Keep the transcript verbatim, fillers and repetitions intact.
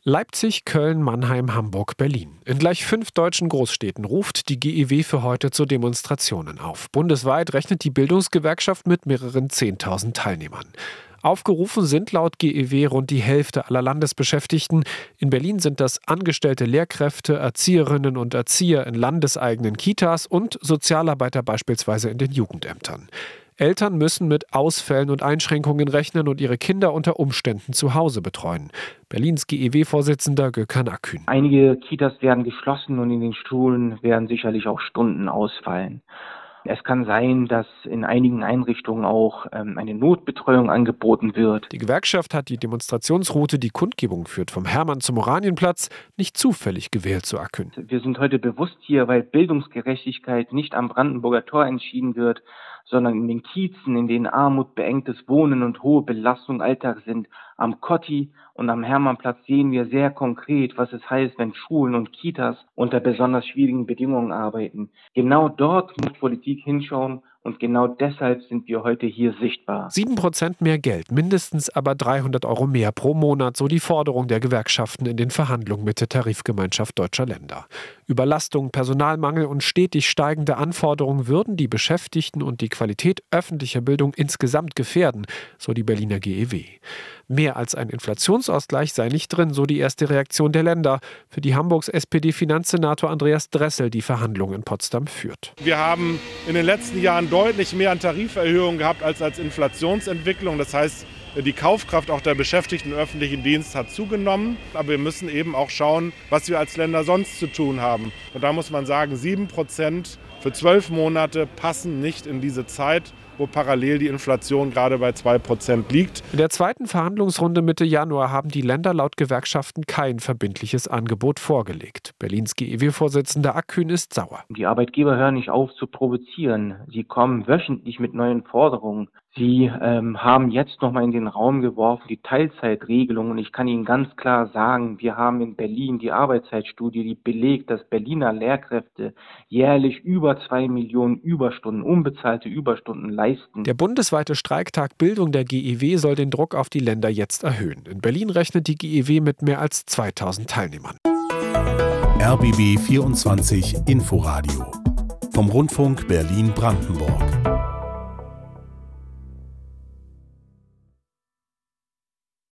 Leipzig, Köln, Mannheim, Hamburg, Berlin. In gleich fünf deutschen Großstädten ruft die G E W für heute zu Demonstrationen auf. Bundesweit rechnet die Bildungsgewerkschaft mit mehreren zehntausend Teilnehmern. Aufgerufen sind laut G E W rund die Hälfte aller Landesbeschäftigten. In Berlin sind das angestellte Lehrkräfte, Erzieherinnen und Erzieher in landeseigenen Kitas und Sozialarbeiter beispielsweise in den Jugendämtern. Eltern müssen mit Ausfällen und Einschränkungen rechnen und ihre Kinder unter Umständen zu Hause betreuen. Berlins G E W-Vorsitzender Gökhan Akgün. Einige Kitas werden geschlossen und in den Schulen werden sicherlich auch Stunden ausfallen. Es kann sein, dass in einigen Einrichtungen auch ähm, eine Notbetreuung angeboten wird. Die Gewerkschaft hat die Demonstrationsroute, die Kundgebung führt vom Hermann zum Oranienplatz, nicht zufällig gewählt, so Akgün. Wir sind heute bewusst hier, weil Bildungsgerechtigkeit nicht am Brandenburger Tor entschieden wird, sondern in den Kiezen, in denen Armut, beengtes Wohnen und hohe Belastung Alltag sind. Am Kotti und am Hermannplatz sehen wir sehr konkret, was es heißt, wenn Schulen und Kitas unter besonders schwierigen Bedingungen arbeiten. Genau dort muss Politik hinschauen und genau deshalb sind wir heute hier sichtbar. Sieben Prozent mehr Geld, mindestens aber dreihundert Euro mehr pro Monat, so die Forderung der Gewerkschaften in den Verhandlungen mit der Tarifgemeinschaft deutscher Länder. Überlastung, Personalmangel und stetig steigende Anforderungen würden die Beschäftigten und die Qualität öffentlicher Bildung insgesamt gefährden, so die Berliner G E W. Mehr als ein Inflationsausgleich sei nicht drin, so die erste Reaktion der Länder, für die Hamburgs S P D-Finanzsenator Andreas Dressel die Verhandlungen in Potsdam führt. Wir haben in den letzten Jahren deutlich mehr an Tariferhöhungen gehabt als als Inflationsentwicklung. Das heißt, die Kaufkraft auch der Beschäftigten im öffentlichen Dienst hat zugenommen. Aber wir müssen eben auch schauen, was wir als Länder sonst zu tun haben. Und da muss man sagen, sieben Prozent für zwölf Monate passen nicht in diese Zeit, wo parallel die Inflation gerade bei zwei Prozent liegt. In der zweiten Verhandlungsrunde Mitte Januar haben die Länder laut Gewerkschaften kein verbindliches Angebot vorgelegt. Berlins G E W-Vorsitzender Akgün ist sauer. Die Arbeitgeber hören nicht auf zu provozieren. Sie kommen wöchentlich mit neuen Forderungen. Sie ähm, haben jetzt noch mal in den Raum geworfen die Teilzeitregelung. Und ich kann Ihnen ganz klar sagen, wir haben in Berlin die Arbeitszeitstudie, die belegt, dass Berliner Lehrkräfte jährlich über zwei Millionen Überstunden, unbezahlte Überstunden leisten. Der bundesweite Streiktag Bildung der G E W soll den Druck auf die Länder jetzt erhöhen. In Berlin rechnet die G E W mit mehr als zweitausend Teilnehmern. R B B vierundzwanzig Inforadio vom Rundfunk Berlin-Brandenburg.